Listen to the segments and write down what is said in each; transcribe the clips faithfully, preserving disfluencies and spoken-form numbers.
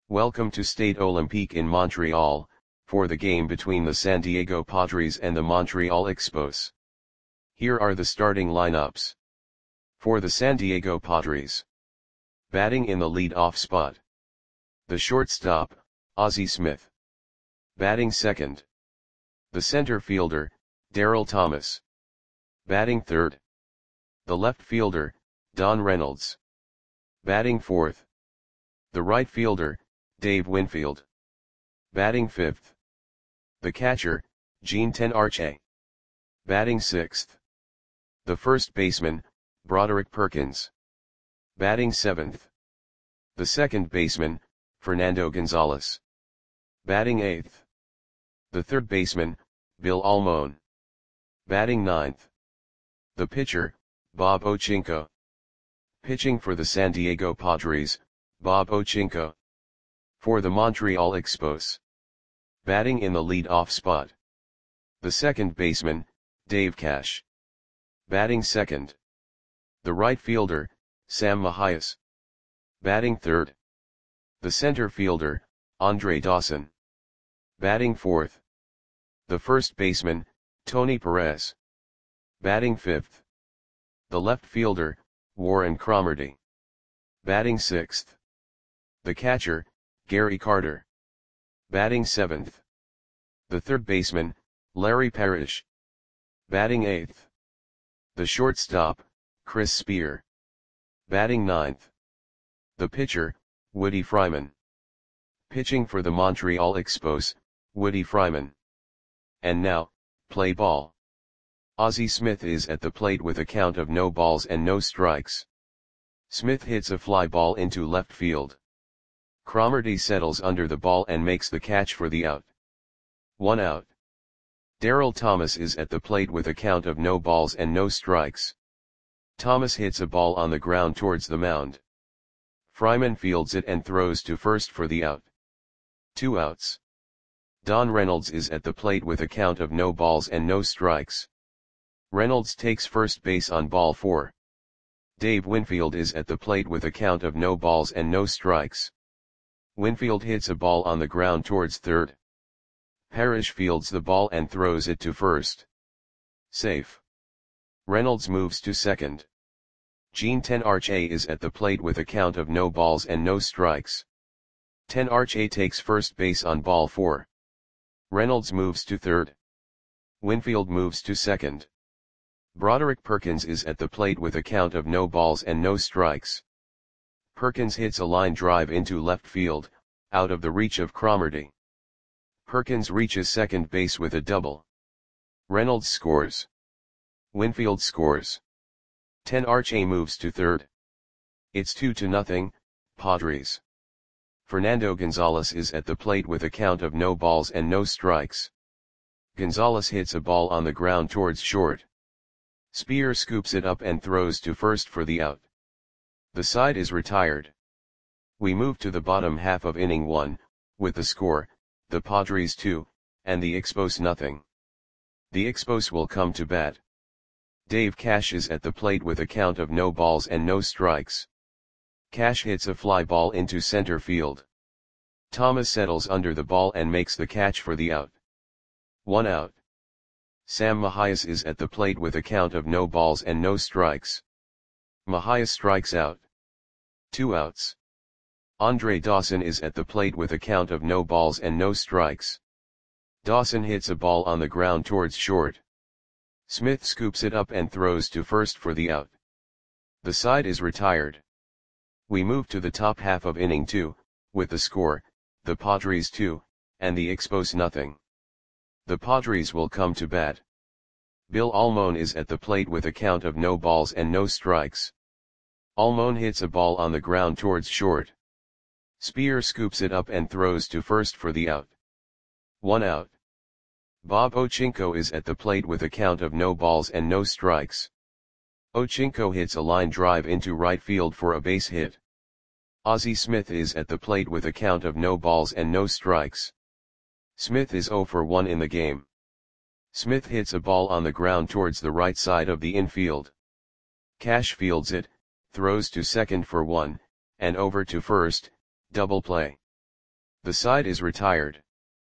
Welcome to Stade Olympique in Montreal, for the game between the San Diego Padres and the Montreal Expos. Here are the starting lineups. For the San Diego Padres. Batting in the lead-off spot. The shortstop, Ozzie Smith. Batting second. The center fielder, Daryl Thomas. Batting third. The left fielder, Don Reynolds. Batting fourth. The right fielder, Dave Winfield. Batting fifth. The catcher, Jean Tenarche. Batting sixth. The first baseman, Broderick Perkins. Batting seventh. The second baseman, Fernando Gonzalez. Batting eighth. The third baseman, Bill Almon. Batting ninth. The pitcher, Bob Ochinko. Pitching for the San Diego Padres, Bob Ochinko. For the Montreal Expos. Batting in the lead-off spot. The second baseman, Dave Cash. Batting second. The right fielder, Sam Mahias. Batting third. The center fielder, Andre Dawson. Batting fourth. The first baseman, Tony Perez. Batting fifth. The left fielder, Warren Cromartie. Batting sixth. The catcher, Gary Carter. Batting seventh. The third baseman, Larry Parrish. Batting eighth. The shortstop, Chris Spear. Batting ninth. The pitcher, Woody Fryman. Pitching for the Montreal Expos, Woody Fryman. And now, play ball. Ozzie Smith is at the plate with a count of no balls and no strikes. Smith hits a fly ball into left field. Cromartie settles under the ball and makes the catch for the out. One out. Daryl Thomas is at the plate with a count of no balls and no strikes. Thomas hits a ball on the ground towards the mound. Fryman fields it and throws to first for the out. Two outs. Don Reynolds is at the plate with a count of no balls and no strikes. Reynolds takes first base on ball four. Dave Winfield is at the plate with a count of no balls and no strikes. Winfield hits a ball on the ground towards third. Parrish fields the ball and throws it to first. Safe. Reynolds moves to second. Jean Tenarche is at the plate with a count of no balls and no strikes. Tenarche takes first base on ball four. Reynolds moves to third. Winfield moves to second. Broderick Perkins is at the plate with a count of no balls and no strikes. Perkins hits a line drive into left field, out of the reach of Cromartie. Perkins reaches second base with a double. Reynolds scores. Winfield scores. Tenarche moves to third. It's two to nothing, Padres. Fernando Gonzalez is at the plate with a count of no balls and no strikes. Gonzalez hits a ball on the ground towards short. Spear scoops it up and throws to first for the out. The side is retired. We move to the bottom half of inning one, with the score, the Padres two, and the Expos nothing. The Expos will come to bat. Dave Cash is at the plate with a count of no balls and no strikes. Cash hits a fly ball into center field. Thomas settles under the ball and makes the catch for the out. One out. Sam Mahias is at the plate with a count of no balls and no strikes. Mahias strikes out. Two outs. Andre Dawson is at the plate with a count of no balls and no strikes. Dawson hits a ball on the ground towards short. Smith scoops it up and throws to first for the out. The side is retired. We move to the top half of inning two, with the score, the Padres two, and the Expos nothing. The Padres will come to bat. Bill Almon is at the plate with a count of no balls and no strikes. Almon hits a ball on the ground towards short. Spear scoops it up and throws to first for the out. One out. Bob Ochinko is at the plate with a count of no balls and no strikes. Ochinko hits a line drive into right field for a base hit. Ozzie Smith is at the plate with a count of no balls and no strikes. Smith is zero for one in the game. Smith hits a ball on the ground towards the right side of the infield. Cash fields it, throws to second for one, and over to first, double play. The side is retired.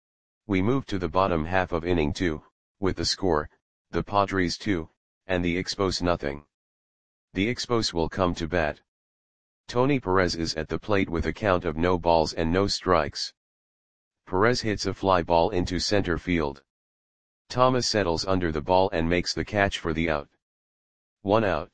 We move to the bottom half of inning two, with the score, the Padres two, and the Expos nothing. The Expos will come to bat. Tony Perez is at the plate with a count of no balls and no strikes. Perez hits a fly ball into center field. Thomas settles under the ball and makes the catch for the out. One out.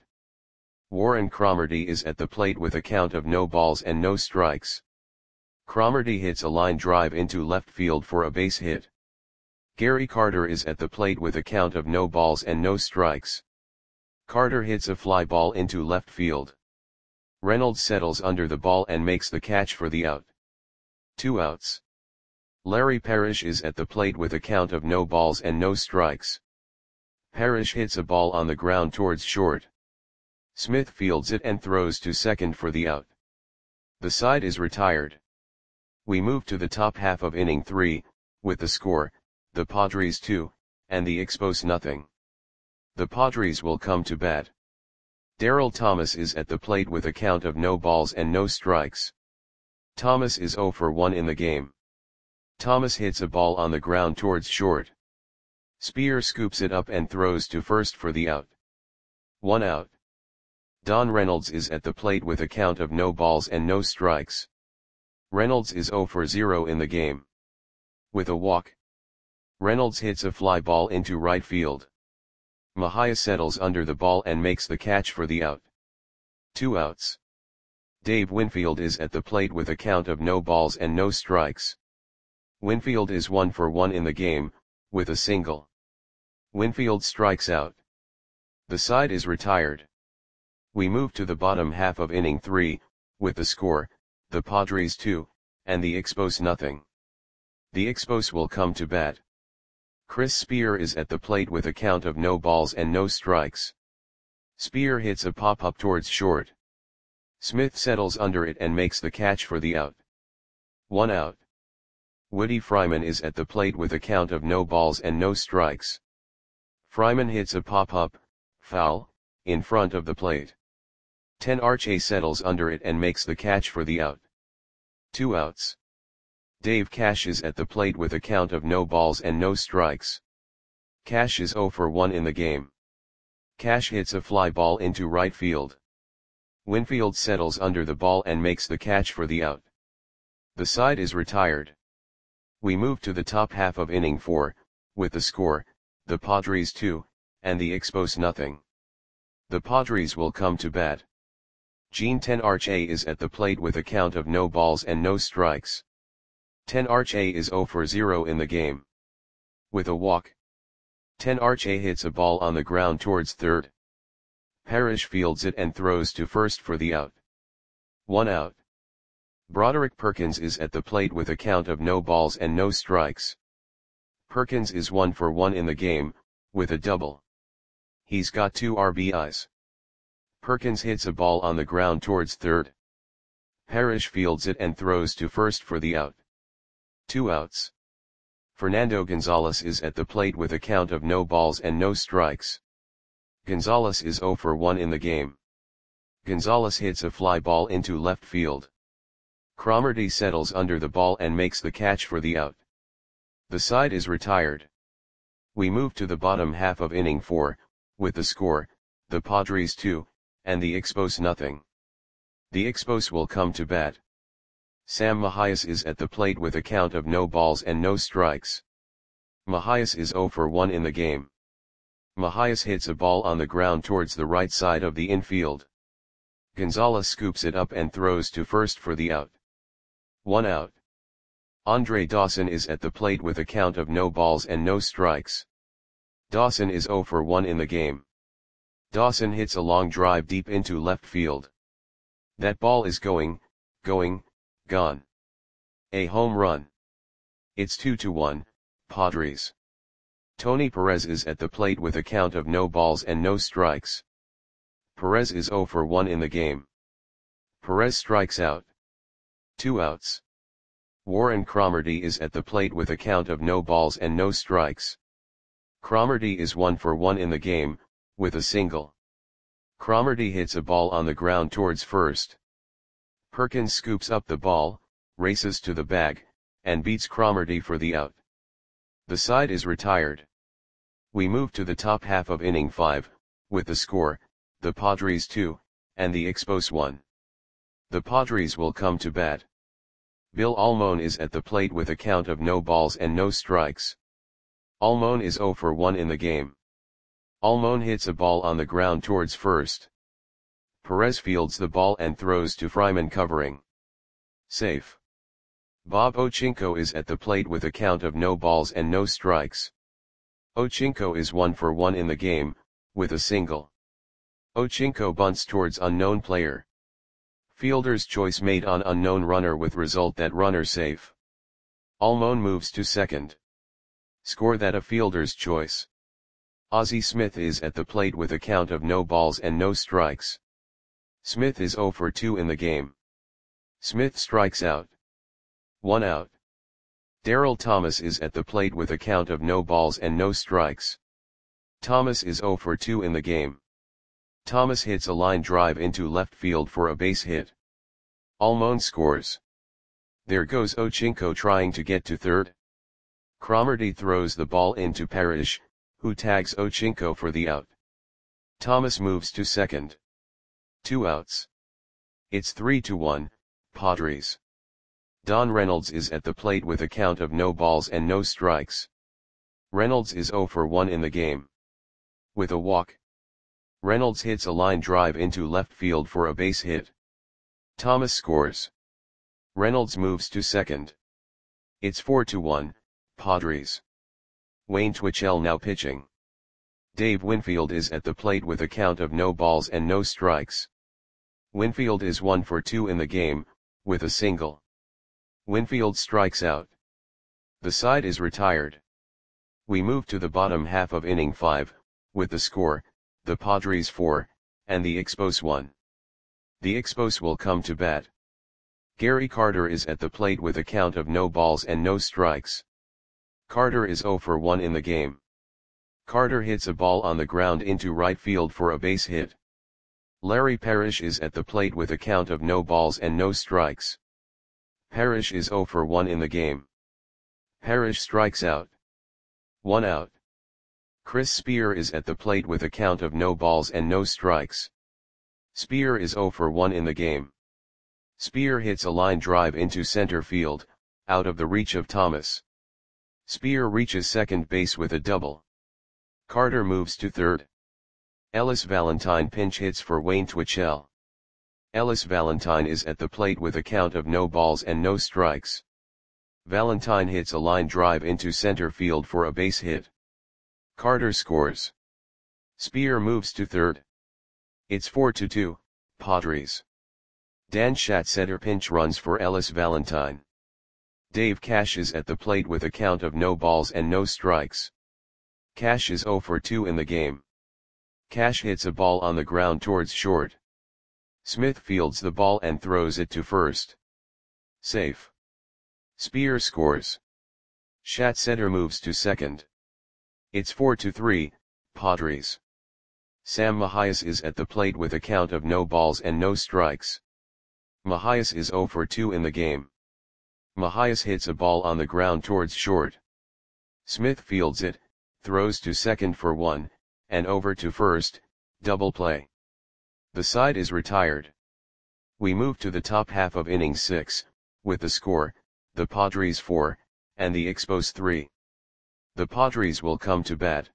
Warren Cromartie is at the plate with a count of no balls and no strikes. Cromartie hits a line drive into left field for a base hit. Gary Carter is at the plate with a count of no balls and no strikes. Carter hits a fly ball into left field. Reynolds settles under the ball and makes the catch for the out. Two outs. Larry Parrish is at the plate with a count of no balls and no strikes. Parrish hits a ball on the ground towards short. Smith fields it and throws to second for the out. The side is retired. We move to the top half of inning three, with the score, the Padres two, and the Expos nothing. The Padres will come to bat. Darryl Thomas is at the plate with a count of no balls and no strikes. Thomas is zero for one in the game. Thomas hits a ball on the ground towards short. Spear scoops it up and throws to first for the out. One out. Don Reynolds is at the plate with a count of no balls and no strikes. Reynolds is zero for zero in the game. With a walk. Reynolds hits a fly ball into right field. Mejia settles under the ball and makes the catch for the out. Two outs. Dave Winfield is at the plate with a count of no balls and no strikes. Winfield is one for one in the game, with a single. Winfield strikes out. The side is retired. We move to the bottom half of inning three, with the score, the Padres two, and the Expos nothing. The Expos will come to bat. Chris Spear is at the plate with a count of no balls and no strikes. Spear hits a pop-up towards short. Smith settles under it and makes the catch for the out. One out. Woody Fryman is at the plate with a count of no balls and no strikes. Fryman hits a pop-up, foul, in front of the plate. Ten Arche settles under it and makes the catch for the out. Two outs. Dave Cash is at the plate with a count of no balls and no strikes. Cash is zero for one in the game. Cash hits a fly ball into right field. Winfield settles under the ball and makes the catch for the out. The side is retired. We move to the top half of inning four, with the score, the Padres two, and the Expos nothing. The Padres will come to bat. Gene Ten Arche is at the plate with a count of no balls and no strikes. Ten Arche is zero for zero in the game. With a walk. Ten Arche hits a ball on the ground towards third. Parrish fields it and throws to first for the out. One out. Broderick Perkins is at the plate with a count of no balls and no strikes. Perkins is one for one in the game, with a double. He's got two R B Is. Perkins hits a ball on the ground towards third. Parrish fields it and throws to first for the out. Two outs. Fernando Gonzalez is at the plate with a count of no balls and no strikes. Gonzalez is zero for one in the game. Gonzalez hits a fly ball into left field. Cromartie settles under the ball and makes the catch for the out. The side is retired. We move to the bottom half of inning four, with the score, the Padres two, and the Expos nothing. The Expos will come to bat. Sam Mejias is at the plate with a count of no balls and no strikes. Mejias is zero for one in the game. Mejias hits a ball on the ground towards the right side of the infield. Gonzalez scoops it up and throws to first for the out. One out. Andre Dawson is at the plate with a count of no balls and no strikes. Dawson is zero for one in the game. Dawson hits a long drive deep into left field. That ball is going, going, gone. A home run. It's two to one, Padres. Tony Perez is at the plate with a count of no balls and no strikes. Perez is zero for one in the game. Perez strikes out. Two outs. Warren Cromartie is at the plate with a count of no balls and no strikes. Cromartie is one for one in the game, with a single. Cromartie hits a ball on the ground towards first. Perkins scoops up the ball, races to the bag, and beats Cromartie for the out. The side is retired. We move to the top half of inning five, with the score, the Padres two, and the Expos one. The Padres will come to bat. Bill Almon is at the plate with a count of no balls and no strikes. Almon is zero for one in the game. Almon hits a ball on the ground towards first. Perez fields the ball and throws to Fryman covering. Safe. Bob Ochinko is at the plate with a count of no balls and no strikes. Ochinko is one for one in the game, with a single. Ochinko bunts towards unknown player. Fielder's choice made on unknown runner with result that runner safe. Almon moves to second. Score that a fielder's choice. Ozzie Smith is at the plate with a count of no balls and no strikes. Smith is zero for two in the game. Smith strikes out. One out. Darryl Thomas is at the plate with a count of no balls and no strikes. Thomas is zero for two in the game. Thomas hits a line drive into left field for a base hit. Almon scores. There goes Ochinko trying to get to third. Cromartie throws the ball into Parrish, who tags Ochinko for the out. Thomas moves to second. Two outs. It's three to one, Padres. Don Reynolds is at the plate with a count of no balls and no strikes. Reynolds is zero for one in the game. With a walk. Reynolds hits a line drive into left field for a base hit. Thomas scores. Reynolds moves to second. It's four to one, Padres. Wayne Twitchell now pitching. Dave Winfield is at the plate with a count of no balls and no strikes. Winfield is one for two in the game, with a single. Winfield strikes out. The side is retired. We move to the bottom half of inning five, with the score, the Padres four, and the Expos one. The Expos will come to bat. Gary Carter is at the plate with a count of no balls and no strikes. Carter is zero for one in the game. Carter hits a ball on the ground into right field for a base hit. Larry Parrish is at the plate with a count of no balls and no strikes. Parrish is zero for one in the game. Parrish strikes out. One out. Chris Spear is at the plate with a count of no balls and no strikes. Spear is zero for one in the game. Spear hits a line drive into center field, out of the reach of Thomas. Spear reaches second base with a double. Carter moves to third. Ellis Valentine pinch hits for Wayne Twitchell. Ellis Valentine is at the plate with a count of no balls and no strikes. Valentine hits a line drive into center field for a base hit. Carter scores. Spear moves to third. It's four to two, Padres. Dan Schatzeder pinch runs for Ellis Valentine. Dave Cash is at the plate with a count of no balls and no strikes. Cash is zero for two in the game. Cash hits a ball on the ground towards short. Smith fields the ball and throws it to first. Safe. Spear scores. Schatzeder moves to second. It's four to three, Padres. Sam Mahias is at the plate with a count of no balls and no strikes. Mahias is zero for two in the game. Mahias hits a ball on the ground towards short. Smith fields it, throws to second for one, and over to first, double play. The side is retired. We move to the top half of inning six, with the score, the Padres four, and the Expos three. The Padres will come to bat.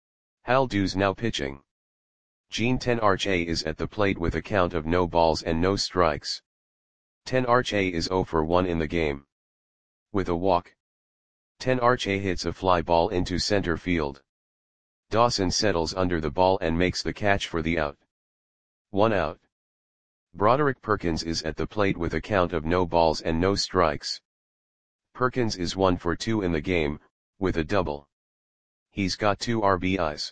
Hal Dews now pitching. Gene Tenarche is at the plate with a count of no balls and no strikes. Tenarche is zero for one in the game. With a walk. Tenarche hits a fly ball into center field. Dawson settles under the ball and makes the catch for the out. One out. Broderick Perkins is at the plate with a count of no balls and no strikes. Perkins is one for two in the game, with a double. He's got two R B Is.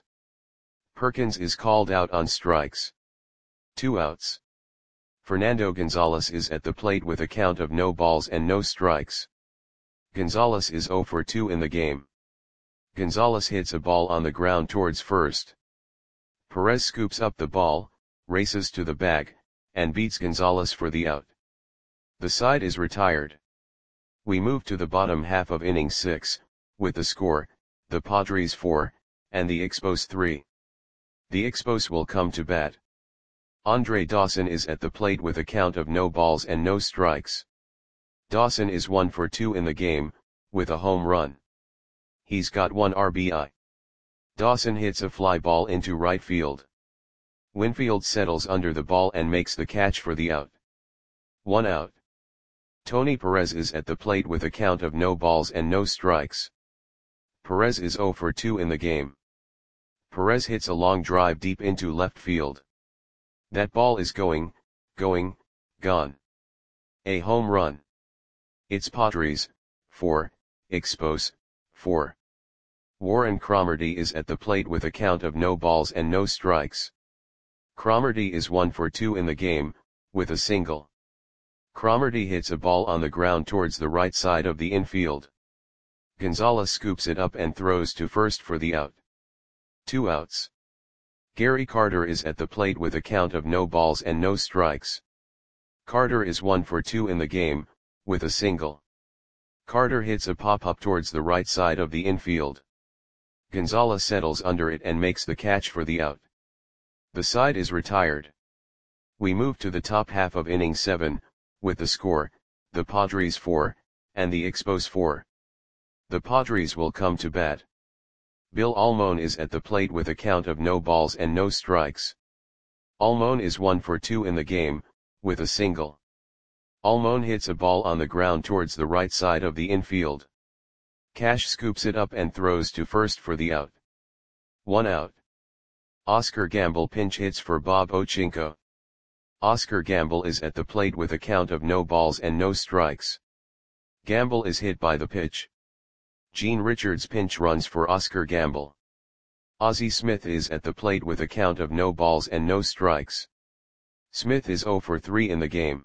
Perkins is called out on strikes. Two outs. Fernando Gonzalez is at the plate with a count of no balls and no strikes. Gonzalez is zero for two in the game. Gonzalez hits a ball on the ground towards first. Perez scoops up the ball, races to the bag, and beats Gonzalez for the out. The side is retired. We move to the bottom half of inning six, with the score, the Padres four, and the Expos three. The Expos will come to bat. Andre Dawson is at the plate with a count of no balls and no strikes. Dawson is one for two in the game, with a home run. He's got one R B I. Dawson hits a fly ball into right field. Winfield settles under the ball and makes the catch for the out. One out. Tony Perez is at the plate with a count of no balls and no strikes. Perez is zero for two in the game. Perez hits a long drive deep into left field. That ball is going, going, gone. A home run. It's Padres, four, Expos, four. Warren Cromartie is at the plate with a count of no balls and no strikes. Cromartie is one for two in the game, with a single. Cromartie hits a ball on the ground towards the right side of the infield. Gonzalez scoops it up and throws to first for the out. Two outs. Gary Carter is at the plate with a count of no balls and no strikes. Carter is one for two in the game, with a single. Carter hits a pop-up towards the right side of the infield. Gonzalez settles under it and makes the catch for the out. The side is retired. We move to the top half of inning seven, with the score, the Padres four, and the Expos four. The Padres will come to bat. Bill Almon is at the plate with a count of no balls and no strikes. Almon is one for two in the game, with a single. Almon hits a ball on the ground towards the right side of the infield. Cash scoops it up and throws to first for the out. One out. Oscar Gamble pinch hits for Bob Ochinko. Oscar Gamble is at the plate with a count of no balls and no strikes. Gamble is hit by the pitch. Gene Richards pinch runs for Oscar Gamble. Ozzie Smith is at the plate with a count of no balls and no strikes. Smith is zero for three in the game.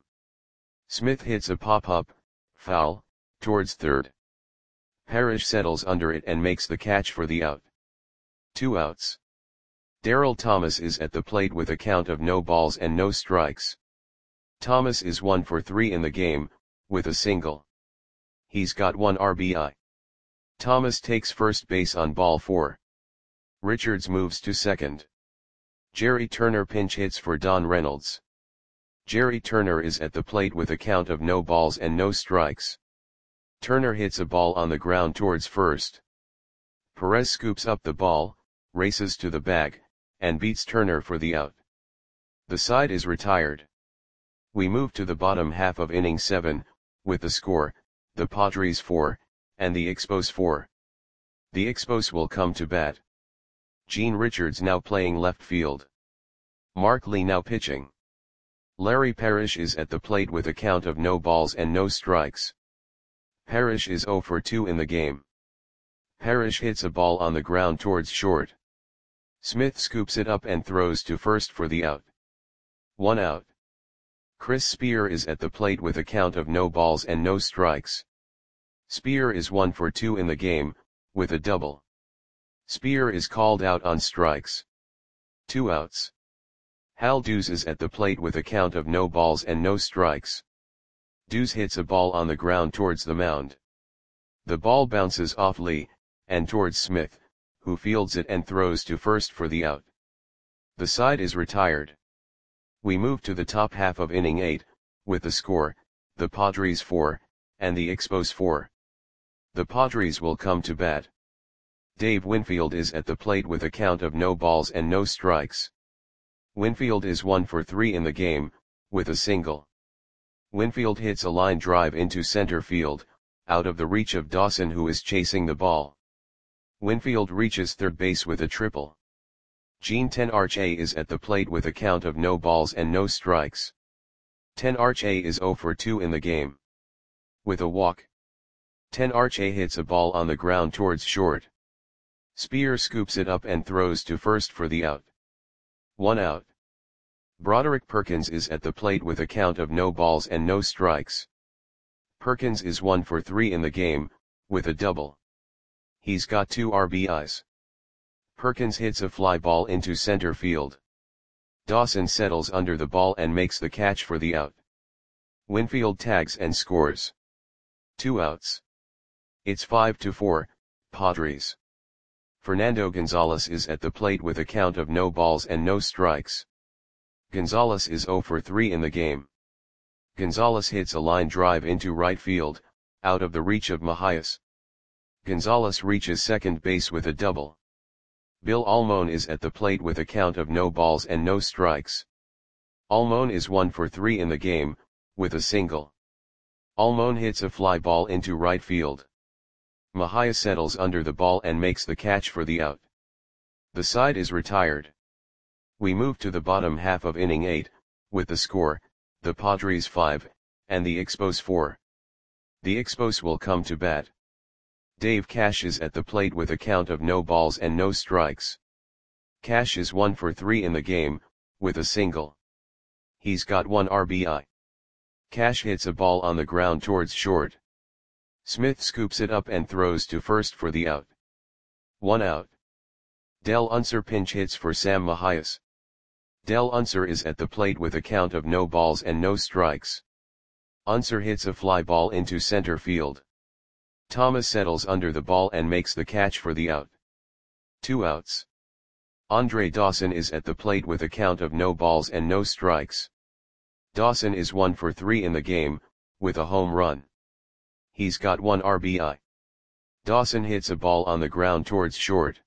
Smith hits a pop-up, foul, towards third. Parrish settles under it and makes the catch for the out. Two outs. Darrell Thomas is at the plate with a count of no balls and no strikes. Thomas is one for three in the game, with a single. He's got one R B I. Thomas takes first base on ball four. Richards moves to second. Jerry Turner pinch hits for Don Reynolds. Jerry Turner is at the plate with a count of no balls and no strikes. Turner hits a ball on the ground towards first. Perez scoops up the ball, races to the bag, and beats Turner for the out. The side is retired. We move to the bottom half of inning seven, with the score, the Padres four, and the Expos four. The Expos will come to bat. Gene Richards now playing left field. Mark Lee now pitching. Larry Parrish is at the plate with a count of no balls and no strikes. Parrish is zero for two in the game. Parrish hits a ball on the ground towards short. Smith scoops it up and throws to first for the out. One out. Chris Spear is at the plate with a count of no balls and no strikes. Spear is one for two in the game, with a double. Spear is called out on strikes. Two outs. Hal Dews is at the plate with a count of no balls and no strikes. Dews hits a ball on the ground towards the mound. The ball bounces off Lee, and towards Smith, who fields it and throws to first for the out. The side is retired. We move to the top half of inning eight, with the score, the Padres four, and the Expos four. The Padres will come to bat. Dave Winfield is at the plate with a count of no balls and no strikes. Winfield is one for three in the game, with a single. Winfield hits a line drive into center field, out of the reach of Dawson, who is chasing the ball. Winfield reaches third base with a triple. Gene Tenarche is at the plate with a count of no balls and no strikes. Tenarche is zero for two in the game. With a walk. Tenarche hits a ball on the ground towards short. Spear scoops it up and throws to first for the out. One out. Broderick Perkins is at the plate with a count of no balls and no strikes. Perkins is one for three in the game, with a double. He's got two R B Is. Perkins hits a fly ball into center field. Dawson settles under the ball and makes the catch for the out. Winfield tags and scores. Two outs. It's five to four, Padres. Fernando Gonzalez is at the plate with a count of no balls and no strikes. Gonzalez is zero for three in the game. Gonzalez hits a line drive into right field, out of the reach of Mejías. Gonzalez reaches second base with a double. Bill Almon is at the plate with a count of no balls and no strikes. Almon is one for three in the game, with a single. Almon hits a fly ball into right field. Mejías settles under the ball and makes the catch for the out. The side is retired. We move to the bottom half of inning eight, with the score, the Padres five, and the Expos four. The Expos will come to bat. Dave Cash is at the plate with a count of no balls and no strikes. Cash is one for three in the game, with a single. He's got one R B I. Cash hits a ball on the ground towards short. Smith scoops it up and throws to first for the out. One out. Del Unser pinch hits for Sam Mejías. Del Unser is at the plate with a count of no balls and no strikes. Unser hits a fly ball into center field. Thomas settles under the ball and makes the catch for the out. Two outs. Andre Dawson is at the plate with a count of no balls and no strikes. Dawson is one for three in the game, with a home run. He's got one R B I. Dawson hits a ball on the ground towards short.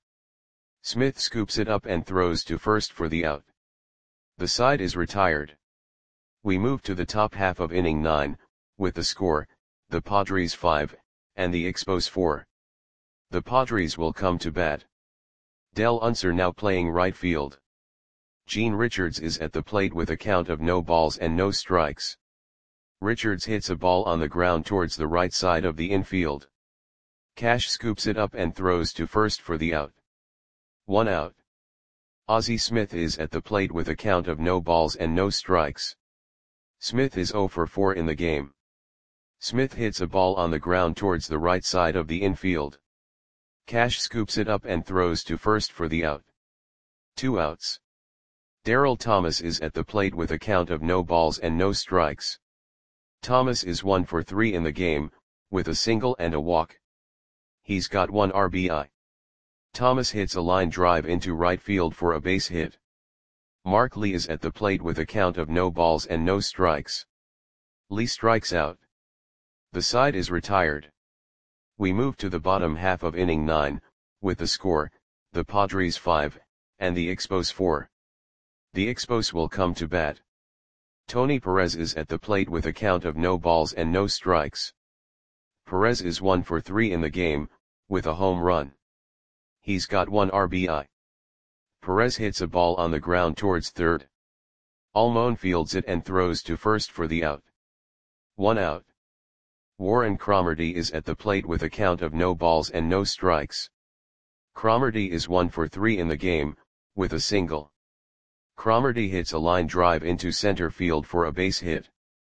Smith scoops it up and throws to first for the out. The side is retired. We move to the top half of inning nine, with the score, the Padres five, and the Expos four. The Padres will come to bat. Del Unser now playing right field. Gene Richards is at the plate with a count of no balls and no strikes. Richards hits a ball on the ground towards the right side of the infield. Cash scoops it up and throws to first for the out. One out. Ozzie Smith is at the plate with a count of no balls and no strikes. Smith is zero for four in the game. Smith hits a ball on the ground towards the right side of the infield. Cash scoops it up and throws to first for the out. Two outs. Darryl Thomas is at the plate with a count of no balls and no strikes. Thomas is one for three in the game, with a single and a walk. He's got one R B I. Thomas hits a line drive into right field for a base hit. Mark Lee is at the plate with a count of no balls and no strikes. Lee strikes out. The side is retired. We move to the bottom half of inning nine, with the score, the Padres five, and the Expos four. The Expos will come to bat. Tony Perez is at the plate with a count of no balls and no strikes. Perez is one for three in the game, with a home run. He's got one R B I. Perez hits a ball on the ground towards third. Almon fields it and throws to first for the out. One out. Warren Cromartie is at the plate with a count of no balls and no strikes. Cromartie is one for three in the game, with a single. Cromartie hits a line drive into center field for a base hit.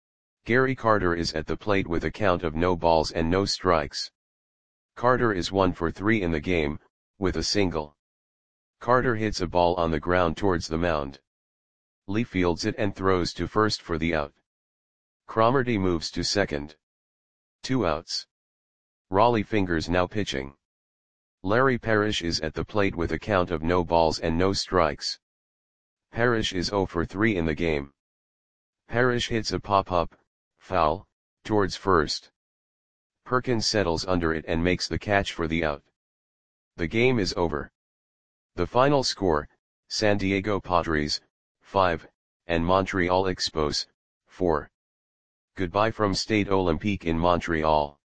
Gary Carter is at the plate with a count of no balls and no strikes. Carter is one for three in the game, with a single. Carter hits a ball on the ground towards the mound. Lee fields it and throws to first for the out. Cromartie moves to second. Two outs. Raleigh Fingers now pitching. Larry Parrish is at the plate with a count of no balls and no strikes. Parrish is zero for three in the game. Parrish hits a pop-up, foul, towards first. Perkins settles under it and makes the catch for the out. The game is over. The final score, San Diego Padres, five, and Montreal Expos, four. Goodbye from Stade Olympique in Montreal.